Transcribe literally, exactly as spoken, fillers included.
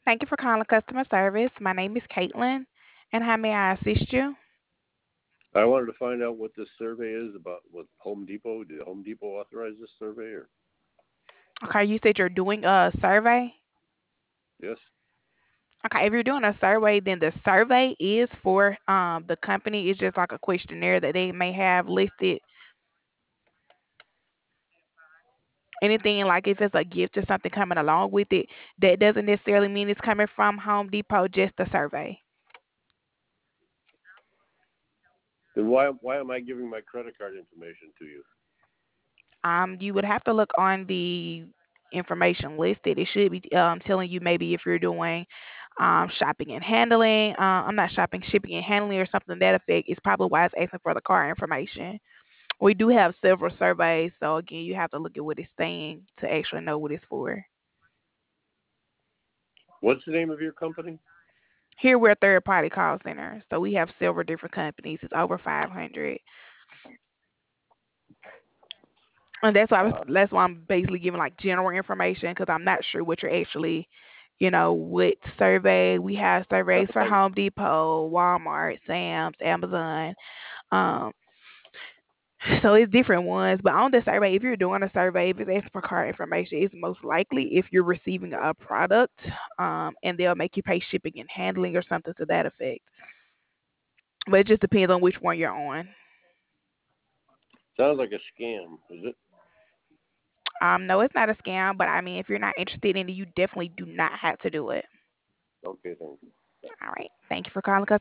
Thank you for calling customer service. My name is Caitlin, and how may I assist you? I wanted to find out what this survey is about with Home Depot. Did Home Depot authorize this survey or Okay, you said you're doing a survey. yes? Okay, if you're doing a survey, then the survey is for um the company. It's just like a questionnaire that they may have listed. Anything like if it's a gift or something coming along with it, that doesn't necessarily mean it's coming from Home Depot. Just the survey. Then why why am I giving my credit card information to you? Um, you would have to look on the information listed. It should be um, telling you maybe if you're doing um, shopping and handling. Uh, I'm not shopping, shipping and handling or something to that effect. It's probably why it's asking for the car information. We do have several surveys, so again, you have to look at what it's saying to actually know what it's for. What's the name of your company? Here we're a third party call center, so we have several different companies. It's over five hundred. And that's why I was, Uh, that's why I'm basically giving like general information because I'm not sure what you're actually, you know, what survey. We have surveys for I, Home Depot, Walmart, Sam's, Amazon. Um, so it's different ones. But on the survey, if you're doing a survey, if it's asking for card information, it's most likely if you're receiving a product, um, and they'll make you pay shipping and handling or something to that effect. But it just depends on which one you're on. sounds like a scam. Is it? Um, no, it's not a scam, but I mean, if you're not interested in it, you definitely do not have to do it. Okay, thank you. All right. Thank you for calling